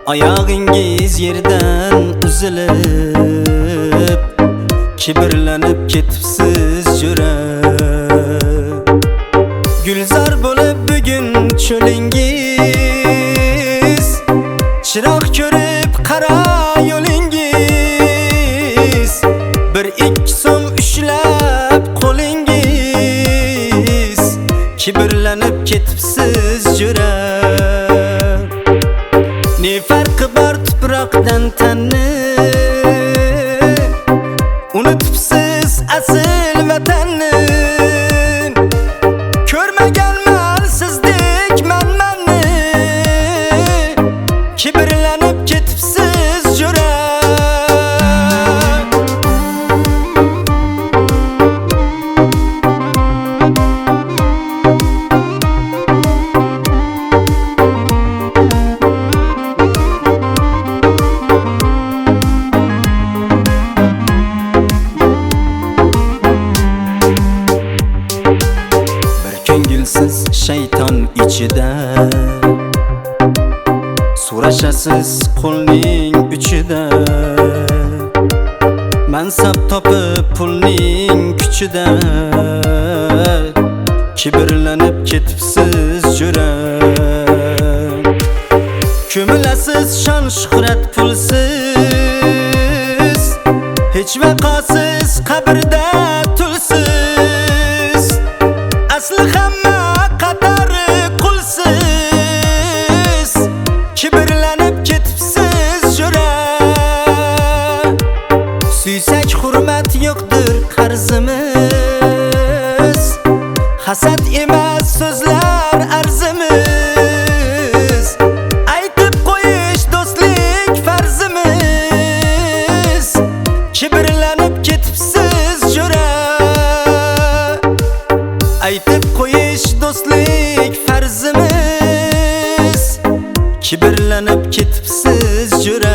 Ayağıngiz yerden üzülüp kibirlenip ketipsiz yürep Gülzar bolup bugün çölüngiz Çırak körüp kara yo'lingiz Bir ikki so'm ushlab qo'lingiz Kibirlenip ketipsiz yürep Ne farkı var tuproqdan tanni Unutupsiz asıl vatanni Ko'rmaganman sizdek manmanni Kibirlenip ketipsiz yurep Ko'ngilsiz shayton ichida So'rashasiz qo'lning uchida Mansab topib pulning kuchida Kibirlenib ketipsiz yurep Ko'milasiz shon shuhrat pulsiz Hech vaqosiz qabrda tulsiz Asli hamma qatori qulsiz Kibirlenib ketipsiz yurep Suysak hurmat yo'qdir qarzimiz Hasad emas so'zlar arzimiz Aytib qo'yish do'stlik farzimiz Kibirlenib ketipsiz yurep Aytib qo'yish do'stlik farzimiz Kibirlenib ketipsiz yurep